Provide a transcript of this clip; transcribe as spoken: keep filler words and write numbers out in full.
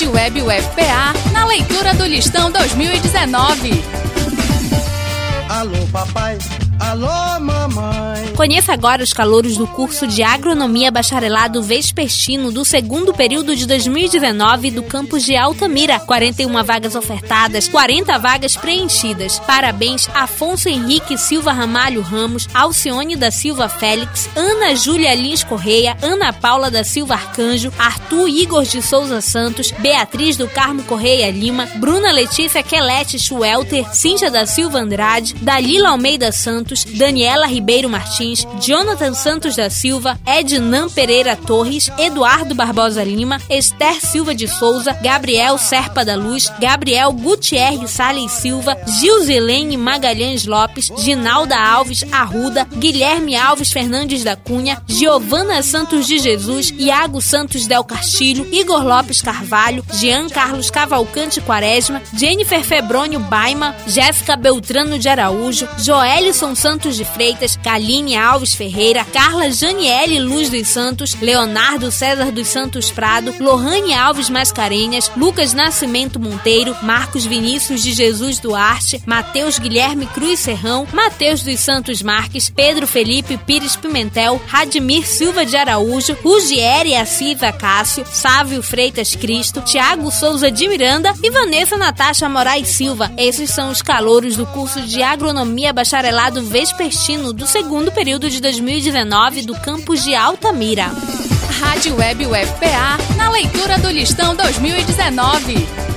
Rádio Web U F P A, na leitura do Listão dois mil e dezenove. Alô, papai. Alô, mamãe. Conheça agora os calouros do curso de Agronomia Bacharelado Vespertino do segundo período de dois mil e dezenove do campus de Altamira. quarenta e uma vagas ofertadas, quarenta vagas preenchidas. Parabéns Afonso Henrique Silva Ramalho Ramos, Alcione da Silva Félix, Ana Júlia Lins Correia, Ana Paula da Silva Arcanjo, Arthur Igor de Souza Santos, Beatriz do Carmo Correia Lima, Bruna Letícia Quelete Schwelter, Cíntia da Silva Andrade, Dalila Almeida Santos, Daniela Ribeiro Martins, Jonathan Santos da Silva, Ednan Pereira Torres, Eduardo Barbosa Lima, Esther Silva de Souza, Gabriel Serpa da Luz, Gabriel Gutierrez Salles Silva, Gilzilene Magalhães Lopes, Ginalda Alves Arruda, Guilherme Alves Fernandes da Cunha, Giovana Santos de Jesus, Iago Santos Del Castilho, Igor Lopes Carvalho, Jean Carlos Cavalcante Quaresma, Jennifer Febrônio Baima, Jéssica Beltrano de Araújo, Joelison Santos de Freitas, Kaline Alves Ferreira, Carla Janiele Luz dos Santos, Leonardo César dos Santos Prado, Lohane Alves Mascarenhas, Lucas Nascimento Monteiro, Marcos Vinícius de Jesus Duarte, Matheus Guilherme Cruz Serrão, Matheus dos Santos Marques, Pedro Felipe Pires Pimentel, Radimir Silva de Araújo, Rugiere Assiva Cássio, Sávio Freitas Cristo, Tiago Souza de Miranda e Vanessa Natasha Moraes Silva. Esses são os calouros do curso de Agronomia Bacharelado Vespertino do segundo período de dois mil e dezenove do campus de Altamira. Rádio Web U F P A, na leitura do Listão dois mil e dezenove.